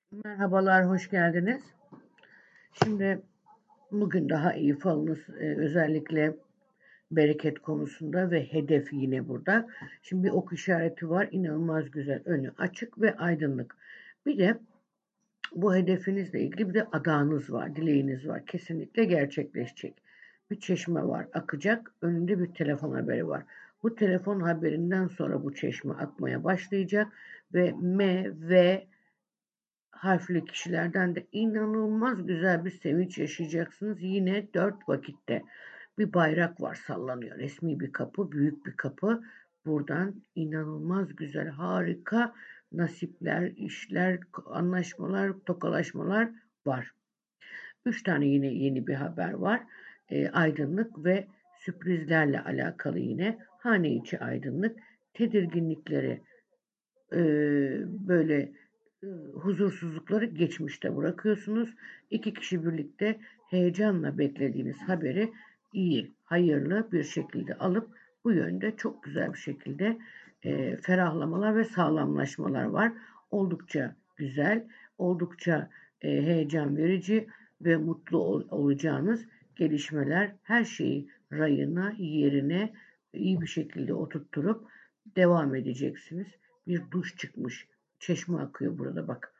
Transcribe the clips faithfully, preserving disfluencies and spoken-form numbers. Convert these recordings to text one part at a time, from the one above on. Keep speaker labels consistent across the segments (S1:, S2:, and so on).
S1: Merhabalar, hoş geldiniz. Şimdi bugün daha iyi falınız e, özellikle bereket konusunda ve hedef yine burada. Şimdi bir ok işareti var, inanılmaz güzel, önü açık ve aydınlık. Bir de bu hedefinizle ilgili bir de adağınız var, dileğiniz var. Kesinlikle gerçekleşecek. Bir çeşme var, akacak, önünde bir telefon haberi var. Bu telefon haberinden sonra bu çeşme akmaya başlayacak ve M, V harfli kişilerden de inanılmaz güzel bir sevinç yaşayacaksınız. Yine dört vakitte bir bayrak var, sallanıyor. Resmi bir kapı, büyük bir kapı. Buradan inanılmaz güzel, harika nasipler, işler, anlaşmalar, tokalaşmalar var. Üç tane yine yeni bir haber var. E, aydınlık ve sürprizlerle alakalı yine. Hane içi aydınlık, tedirginlikleri, e, böyle e, huzursuzlukları geçmişte bırakıyorsunuz. İki kişi birlikte heyecanla beklediğiniz haberi iyi, hayırlı bir şekilde alıp bu yönde çok güzel bir şekilde e, ferahlamalar ve sağlamlaşmalar var. Oldukça güzel, oldukça e, heyecan verici ve mutlu ol, olacağınız gelişmeler, her şeyi rayına, yerine iyi bir şekilde oturtturup devam edeceksiniz. Bir duş çıkmış. Çeşme akıyor burada bak.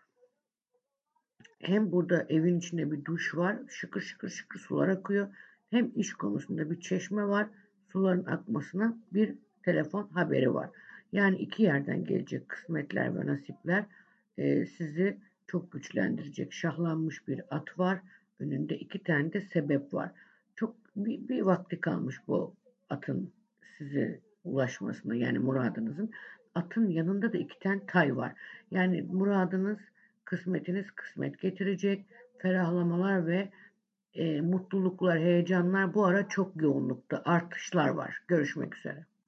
S1: Hem burada evin içinde bir duş var. Şıkır şıkır şıkır sular akıyor. Hem iş konusunda bir çeşme var. Suların akmasına bir telefon haberi var. Yani iki yerden gelecek kısmetler ve nasipler e, sizi çok güçlendirecek. Şahlanmış bir at var. Önünde iki tane de sebep var. Çok bir, bir vakti kalmış bu atın size ulaşmasına, yani muradınızın. Atın yanında da iki tane tay var. Yani muradınız, kısmetiniz kısmet getirecek. Ferahlamalar ve e, mutluluklar, heyecanlar bu ara çok yoğunlukta. Artışlar var. Görüşmek üzere.